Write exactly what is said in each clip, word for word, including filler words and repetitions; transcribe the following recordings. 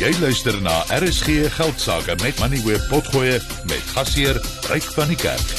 Jy luister na R S G Geldsaake met Money Web Potgoe met gasheer Ryk van die Kerk.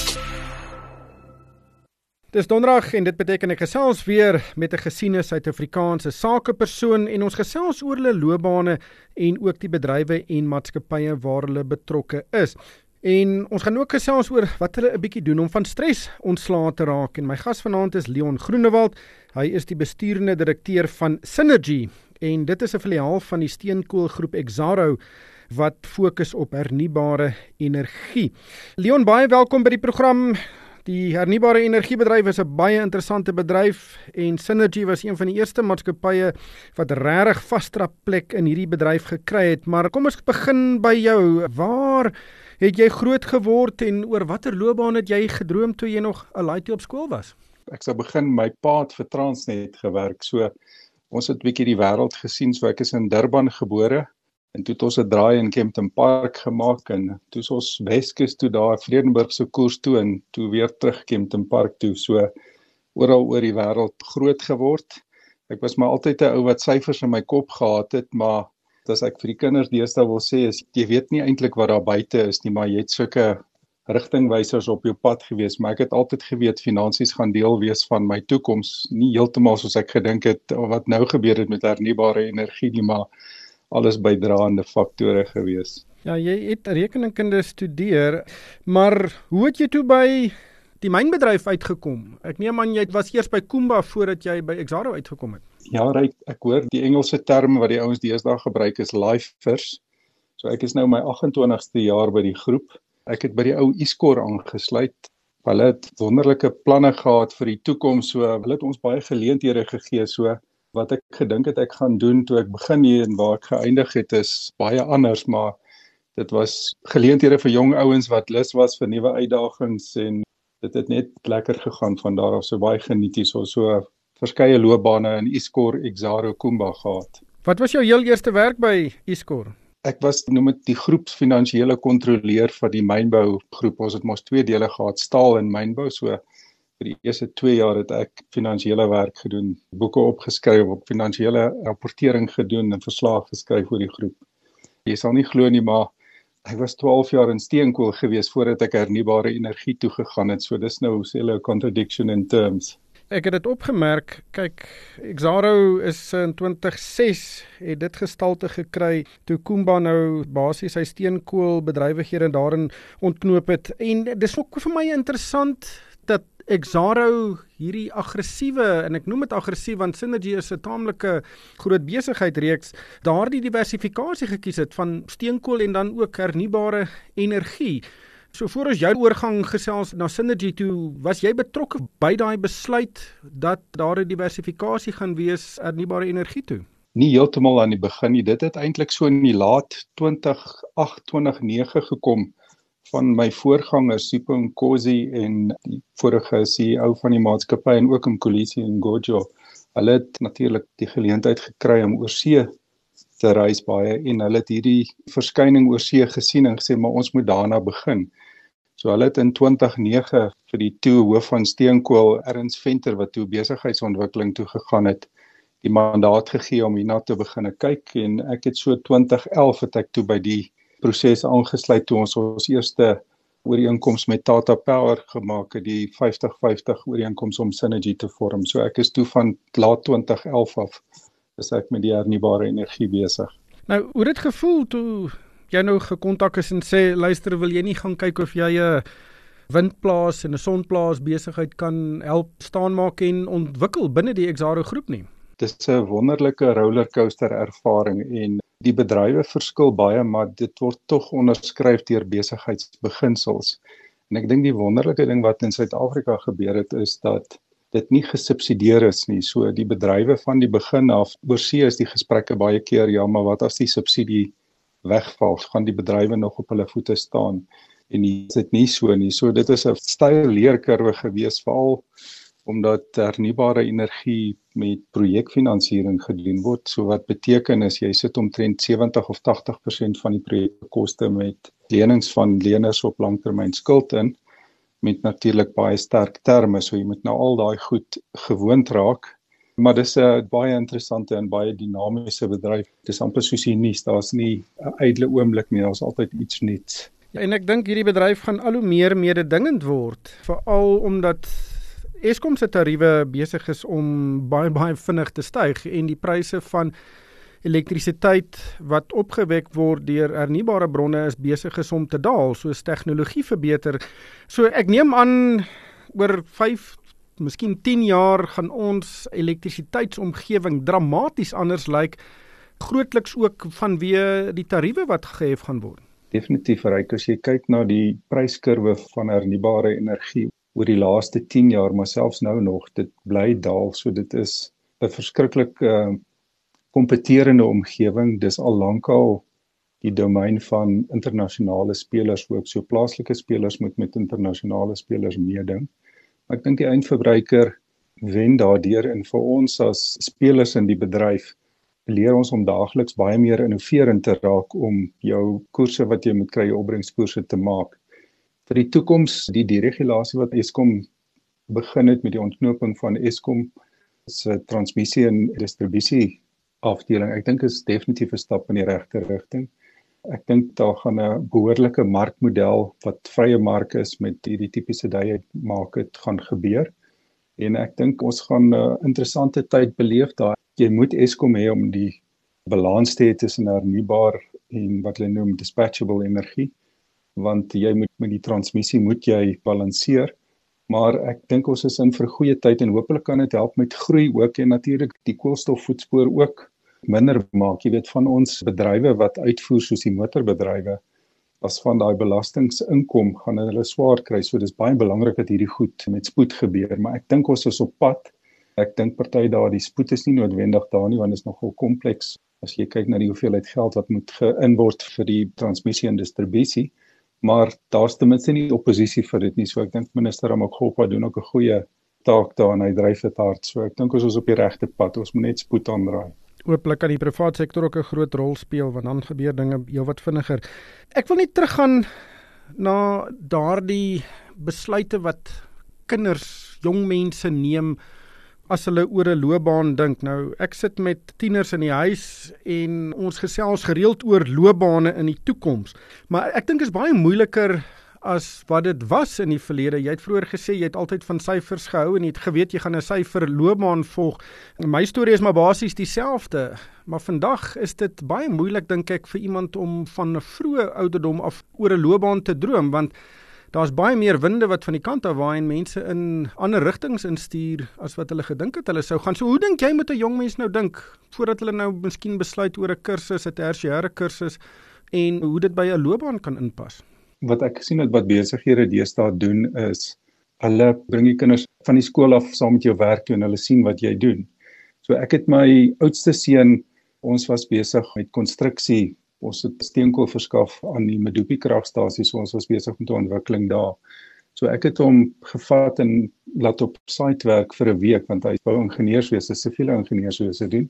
Dis donderdag en dit beteken ek gesels weer met 'n gesiene Suid-Afrikaanse sakepersoon en ons gesels oor hulle loopbane en ook die bedrywe en maatskappye waar hulle betrokke is. En ons gaan ook gesels oor wat hulle 'n bietjie doen om van stres ontslae te raak. En my gas vanaand is Leon Groenewald. Hy is die besturende direkteur van Synergy en dit is 'n filiaal van die steenkoolgroep Exxaro wat fokus op hernubare energie. Leon, baie welkom by die program. Die hernubare energiebedryf is 'n baie interessante bedryf en Synergy was een van die eerste maatskappye wat regtig vaste plek in hierdie bedryf gekry het. Maar kom ons begin by jou. Waar het jy groot geword en oor watter loopbaan het jy gedroom toe jy nog 'n laaitie op skool was? Ek sou begin, my pa het vir Transnet gewerk, so ons het 'n bietjie die wêreld gesien, so ek is in Durban gebore en toe het ons 'n draai in Kempton Park gemaak en toe is ons Weskus toe daar Vredenburgse koers toe en toe weer terug Kempton Park toe, so oral oor die wêreld groot geword. Ek was maar altyd 'n ou wat syfers in my kop gehad het, maar as ek vir die kinders deesdae wil sê is, jy weet nie eintlik wat daar buite is nie, maar jy het sulke rigtingwysers op jou pad gewees, maar ek het altyd geweet finansies gaan deel wees van my toekoms, nie heeltemal soos ek gedink het wat nou gebeur het met hernubare energie nie, maar alles bydraende faktore gewees. Ja, jy het rekeningkunde studeer, maar hoe het jy toe by die mynbedryf uitgekom? Ek neem aan jy was eers by Kumba voordat jy by Exxaro uitgekom het. Ja, Ryk, ek hoor die Engelse term wat die ouens deesdae gebruik is lifers. So ek is nou my agt-en-twintigste jaar by die groep. Ek het by die ou Iscor aangesluit. Hulle het wonderlike planne gehad vir die toekoms, so hulle het ons baie geleenthede gegee, so wat ek gedink het ek gaan doen toe ek begin hier en waar ek geëindig het is baie anders, maar dit was geleenthede vir jong ouens wat lus was vir nuwe uitdagings en dit het net lekker gegaan van daar af, so baie geniet hier, so, so verskeie loopbane in Iscor, Exxaro, Kumba gehad. Wat was jou heel eerste werk by Iscor? Ek was noem dit die groepsfinansiële kontroleur van die mynbougroep. Ons het mos twee dele gehad, staal en mynbou, so vir die eerste twee jaar het ek finansiële werk gedoen, boeke opgeskryf, op finansiële rapportering gedoen en verslae geskryf oor die groep. Jy sal nie glo nie, maar ek was twaalf jaar in steenkool gewees voordat ek hernubare energie toegegaan het, so dis nou sê hulle 'n contradiction in terms. Ek het dit opgemerk, kyk, Exxaro is in twintig ses het dit gestalte gekry toe Kumba nou basies sy steenkoolbedrywighede daarin ontknoop het. En dis ook vir my interessant dat Exxaro hierdie aggressiewe, en ek noem dit aggressief want Synergy is 'n taamlike groot besigheidreeks, daardie diversifikasie gekies het van steenkool en dan ook hernubare energie. So voor ons jou oorgang gesels na Synergy toe, was jy betrokke by daai besluit dat daar 'n diversifikasie gaan wees hernubare energie toe? Nie heeltemal aan die begin nie, dit het eintlik so in die laat twintig agt twintig nege gekom van my voorgangers Sipho Nkosi en die vorige C E O van die maatskappy en ook Mkhulisi en Gojo. Hulle het natuurlik die geleentheid gekry om oorsee te reis baie en hulle het hierdie verskyning oorsee gesien en gesê maar ons moet daarna begin. So hulle het in twintig nege vir die toe hoof van steenkool Ernst Venter wat toe besigheidsontwikkeling toe gegaan het, die mandaat gegee om hierna te begin kyk en ek het so twintig elf het ek toe by die proses aangesluit toe ons ons eerste ooreenkoms met Tata Power gemaak het, die vyftig vyftig ooreenkoms om Synergy te vorm. So ek is toe van laat twintig elf af is ek met die hernubare energie besig. Nou, hoe het dit gevoel toe jy nou gekontak is en sê, luister, wil jy nie gaan kyk of jy 'n windplaas en 'n sonplaas besigheid kan help staan maak en ontwikkel binne die Exxaro groep nie? Dit is 'n wonderlike rollercoaster ervaring en die bedrywe verskil baie, maar dit word tog onderskryf deur besigheidsbeginsels. En ek dink die wonderlike ding wat in Suid-Afrika gebeur het is dat dit nie gesubsidieer is nie. So die bedrywe van die begin af, oorsee is die gesprekke baie keer, ja, maar wat as die subsidie wegval, gaan die bedrywe nog op hulle voete staan? En dit is nie so nie. So dit is 'n steil leerkurwe gewees, veral omdat hernubare energie met projekfinansiering gedoen word. So wat beteken is, jy sit omtrent sewentig of tagtig persent van die projekkoste met lenings van leners op langtermyn skuld in, met natuurlik baie sterk terme, so jy moet nou al daai goed gewoond raak. Maar dis 'n baie interessante en baie dinamiese bedryf. Dis amper soos die nuus, daar's nie 'n ydelle oomblik nie, daar's altyd iets nuuts. En ek dink hierdie bedryf gaan al hoe meer mededingend word, veral omdat Eskom se tariewe besig is om baie baie vinnig te styg en die pryse van elektrisiteit wat opgewek word deur hernubare bronne is besig is om te daal, soos tegnologie verbeter. So ek neem aan oor vyf, miskien tien jaar gaan ons elektrisiteitsomgewing dramaties anders lyk, grootliks ook vanweë die tariewe wat gehef gaan word. Definitief, Ryk, as jy kyk na die pryskurwe van hernubare energie oor die laaste tien jaar, maar selfs nou nog, dit bly daal, so dit is 'n verskriklik uh, kompeterende omgewing. Dis al lankal die domein van internasionale spelers ook, so plaaslike spelers moet met internasionale spelers meeding. Ek dink die eindverbruiker wen daardeur en vir ons as spelers in die bedryf leer ons om daagliks baie meer innoverend te raak om jou koerse wat jy moet kry, jou opbrengskoerse te maak. Vir die toekoms, die deregulasie wat Eskom begin het met die ontknoping van Eskom se transmissie en distribusie afdeling, ek dink is definitief 'n stap in die regte rigting. Ek dink daar gaan 'n behoorlike markmodel wat vrye mark is met hierdie tipiese dye maak het gaan gebeur. En ek dink ons gaan 'n interessante tyd beleef daar. Jy moet Eskom hê om die balans te hê tussen hernubaar en wat hulle noem dispatchable energie, want jy moet met die transmissie moet jy balanseer. Maar ek dink ons is in vir goeie tyd en hopelik kan dit help met groei ook en natuurlik die koolstofvoetspoor ook minder maak. Jy weet van ons bedrywe wat uitvoer soos die motorbedrywe, as van daai belastingsinkom gaan hulle swaar kry. So dis baie belangrik dat hierdie goed met spoed gebeur, maar ek dink ons is op pad. Ek dink party daar die spoed is nie noodwendig daar nie, want dit is nogal kompleks. As jy kyk na die hoeveelheid geld wat moet geïn word vir die transmissie en distribusie, maar daar's ten minste nie oppositie vir dit nie. So ek dink minister Ramokgopa doen ook 'n goeie taak daar en hy dryf dit hard. So ek dink ons is op die regte pad. Ons moet net spoed aandraai. Hooplik kan die private sektor ook 'n groot rol speel, want dan gebeur dinge heelwat vinniger. Ek wil net teruggaan na daardie besluite wat kinders, jong mense neem as hulle oor 'n loopbaan dink. Nou, ek sit met tieners in die huis en ons gesels gereeld oor loopbane in die toekoms. Maar ek dink is baie moeiliker as wat dit was in die verlede. Jy het vroeër gesê jy het altyd van syfers gehou en jy het geweet jy gaan 'n syfer loopbaan volg. My storie is maar basies dieselfde, maar vandag is dit baie moeilik dink ek vir iemand om van 'n vroeë ouderdom af oor 'n loopbaan te droom, want daar's baie meer winde wat van die kant af waai en mense in ander rigtings instuur as wat hulle gedink het hulle sou gaan. So hoe dink jy moet 'n jong mens nou dink voordat hulle nou miskien besluit oor 'n kursus, 'n tersiêre kursus en hoe dit by 'n loopbaan kan inpas? Wat ek gesien het wat besighede deesdae doen is, hulle bring die kinders van die skool af saam met jou werk toe en hulle sien wat jy doen. So ek het my oudste seun, ons was besig met konstruksie, ons het steenkool verskaf aan die Medupi kragstasie, so ons was besig met 'n ontwikkeling daar. So ek het hom gevat en laat op site werk vir 'n week, want hy wou ingenieurswese, siviele ingenieurswese doen.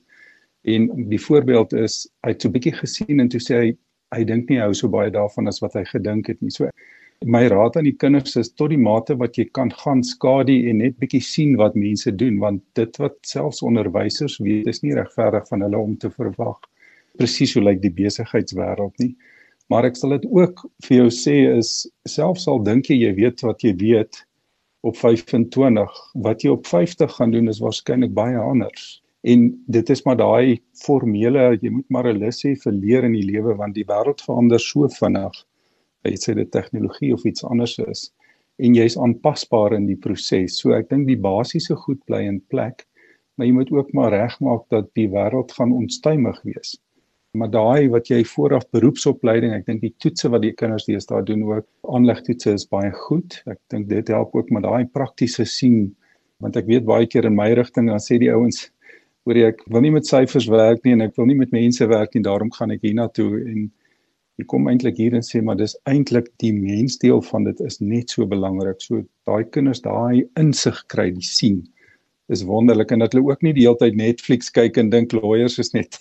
En die voorbeeld is, hy het so 'n bietjie gesien en toe sê hy, hy dink nie hy hou so baie daarvan as wat hy gedink het nie. So my raad aan die kinders is tot die mate wat jy kan gaan skadu en net bietjie sien wat mense doen, want dit wat selfs onderwysers weet is nie regverdig van hulle om te verwag presies hoe lyk die besigheidswêreld nie. Maar ek sal dit ook vir jou sê is, selfs al dink jy jy weet wat jy weet op vyfentwintig, wat jy op vyftig gaan doen is waarskynlik baie anders. En dit is maar daai formele, jy moet maar 'n lus hê vir leer in die lewe, want die wêreld verander so vinnig. Jy sê dit tegnologie of iets anders is, en jy's aanpasbaar in die proses. So ek dink die basiese goed bly in plek, maar jy moet ook maar regmaak dat die wêreld gaan onstuimig wees. Maar daai wat jy vooraf beroepsopleiding, ek dink die toetse wat die kinders deesdae doen ook, aanlegtoetse is baie goed. Ek dink dit help ook met daai praktiese sien, want ek weet baie keer in my rigting dan sê die ouens, hoor jy, ek wil nie met syfers werk nie en ek wil nie met mense werk nie, daarom gaan ek hiernatoe en jy kom eintlik hier en sê, maar dis eintlik die mensdeel van dit is net so belangrik. So daai kinders daai insig kry, die sien, is wonderlik en dat hulle ook nie die hele tyd Netflix kyk en dink lawyers is net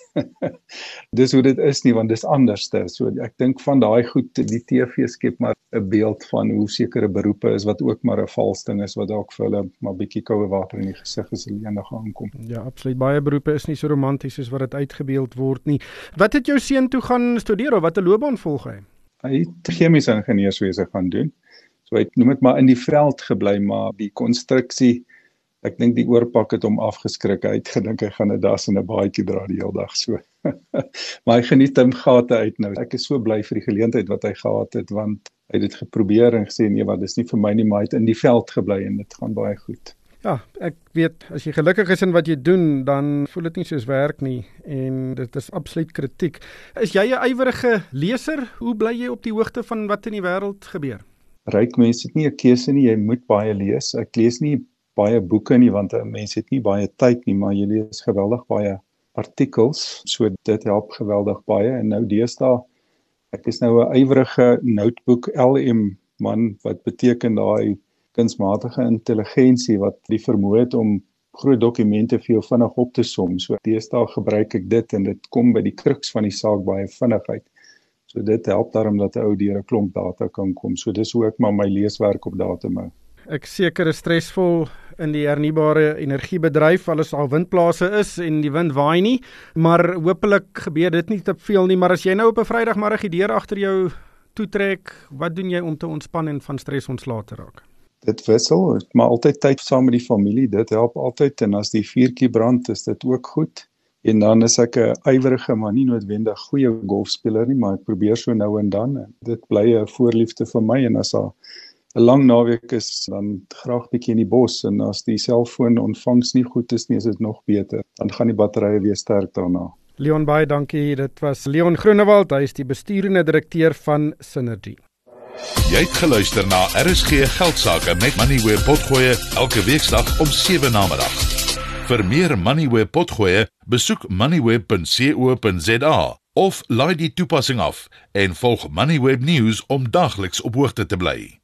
dis hoe dit is nie, want dis anderste. So ek dink van daai goed, die T V skep maar 'n beeld van hoe sekere beroepe is wat ook maar 'n vals ding is wat dalk vir hulle maar bietjie koue water in die gesig is hulle eendag aankom. Ja, absoluut. Baie beroepe is nie so romanties soos wat dit uitgebeeld word nie. Wat het jou seun toe gaan studeer of wat 'n loopbaan volg hy? Hy het chemiese ingenieurswese gaan doen. So hy het noem dit maar in die veld gebly, maar die konstruksie, ek dink die oorpak het hom afgeskrik. Hy het gedink hy gaan 'n das en 'n baadjie dra die hele dag so. Maar hy geniet hom gate uit nou. Ek is so bly vir die geleentheid wat hy gehad het, want hy het dit geprobeer en gesê nee, wat dis nie vir my nie, maar hy het in die veld gebly en dit gaan baie goed. Ja, ek weet, as jy gelukkig is in wat jy doen, dan voel dit nie soos werk nie en dit is absoluut kritiek. Is jy 'n ywerige leser? Hoe bly jy op die hoogte van wat in die wêreld gebeur? Ryk mense het nie 'n keuse nie, jy moet baie lees. Ek lees nie baie boeke nie, want 'n mens het nie baie tyd nie, maar jy lees geweldig baie artikels, so dit help geweldig baie. En nou deesdae, ek is nou 'n ywerige notebook L M man, wat beteken daai kunsmatige intelligensie wat die vermoë het om groot dokumente vir jou vinnig op te som. So deesdae gebruik ek dit en dit kom by die kruks van die saak baie vinnig uit. So dit help daarom dat 'n ou deur 'n klomp data kan kom. So dis hoe ek maar my leeswerk op datum hou. Ek seker is stresvol in die hernubare energiebedryf, alles al windplase is en die wind waai nie, maar hopelik gebeur dit nie te veel nie, maar as jy nou op 'n Vrydagmiddag die deur agter jou toetrek, wat doen jy om te ontspan en van stres ontslae te raak? Dit wissel, maar altyd tyd saam met die familie, dit help altyd en as die vuurtjie brand, is dit ook goed. En dan is ek 'n ywerige, maar nie noodwendig goeie golfspeler nie, maar ek probeer so nou en dan en dit bly 'n voorliefde vir my en as daar 'n lang naweek is, dan graag bietjie in die bos en as die selfoon ontvangs nie goed is nie, is dit nog beter. Dan gaan die batterye weer sterk daarna. Leon, baie dankie. Dit was Leon Groenewald, hy is die bestuurende direkteur van Synergy. Jy het geluister na R S G Geldsaake met Moneyweb Potgoe elke weeksdag om sewe namiddag. Vir meer Moneyweb Potgoe, besoek moneyweb punt co punt za of laai die toepassing af en volg Moneyweb News om dagliks op hoogte te bly.